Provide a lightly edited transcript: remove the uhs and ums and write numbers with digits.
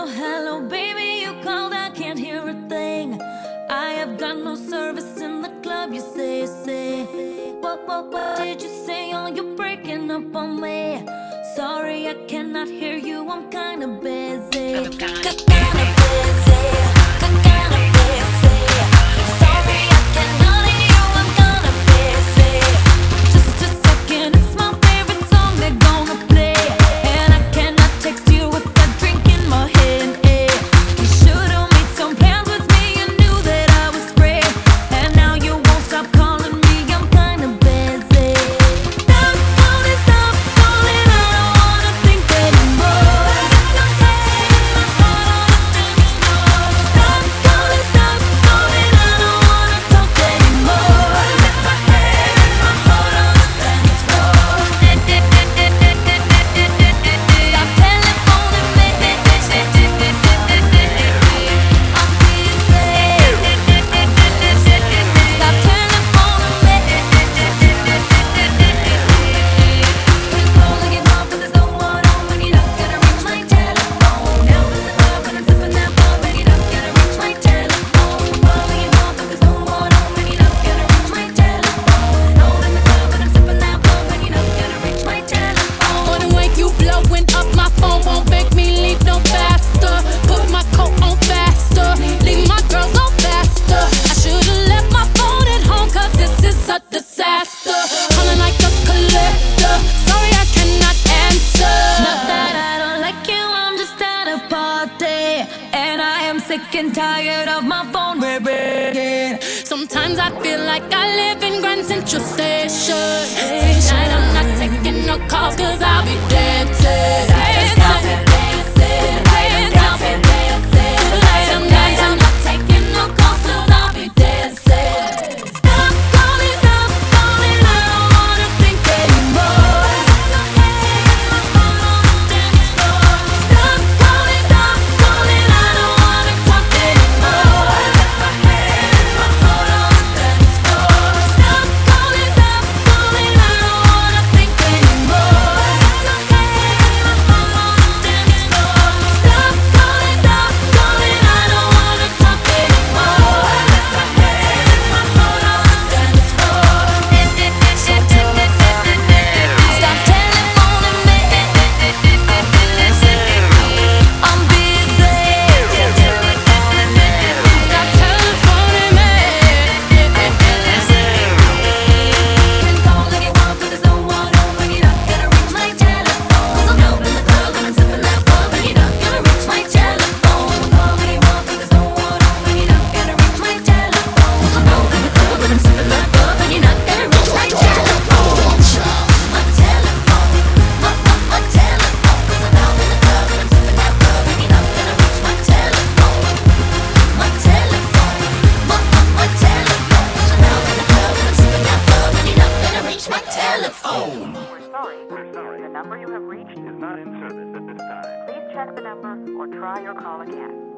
hello, baby, you called, I can't hear a thing. I have got no service in the club, you say. What did you say? Oh, you're breaking up on me. Sorry, I cannot hear you, I'm kinda busy. Kinda busy. Sorry, I cannot hear you, I'm kinda busy. Just a second, it's my favorite song they're gonna play, and I cannot text you with a drink in my hand. You should've made some plans with me, you knew that I was free, and now you won't stop calling me, I'm kinda busy. Stop calling, I don't wanna think anymore. Stop calling, I don't wanna talk anymore. Let my head and my heart on the dance floor. Stop telephoning me. I'm busy. Stop telephoning me. Been calling you up, but there's no one on when you're not gonna reach my telephone. Now in the club when I'm sipping that bub, and you're not gonna reach my telephone. Calling you up, but there's no one on when you're not gonna reach my telephone. Now in the club when I'm sipping that bub, and you're not gonna reach my telephone. Morning wake you blowing up, my phone won't make me leave no faster. Put my coat on faster, leave my girls no faster. I should've left my phone at home, cause this is a disaster. Calling like a collector, sorry I cannot answer. Not that I don't like you, I'm just at a party, and I am sick and tired of my phone ringing. Sometimes I feel like I live in Grand Central Station. Tonight I'm not taking no calls, cause I'll be dancing. Tonight I'm not taking no calls, cause I'll be dancing. Stop calling, I don't wanna think anymore. Stop calling, I don't wanna talk anymore. Let my head and my heart on the dance floor. Stop calling, I don't wanna think anymore. Let my head and my heart on the dance floor. Stop calling, I don't wanna talk anymore. Let my head and my heart on the dance floor. Stop telephoning me. I'm busy. Stop telephoning me. Been calling you up, but there's no one home when you're not gonna reach my telephone. 'Cause I'm out in the club and I'm sipping that bub, and you're not gonna reach my telephone. Calling you up, but there's no one home when you're not gonna reach my telephone. 'Cause I'm out in the club and I'm sipping that bub, and you're not gonna reach my telephone. My telephone, my telephone. 'Cause I'm out in the club and I'm sipping that bub, and you're not gonna reach my telephone. My telephone, my telephone. 'Cause I'm out in the club and I'm sipping that bub, and you're not gonna reach my telephone. We're sorry. The number you have reached is not in service at this time. Please check the number or try your call again.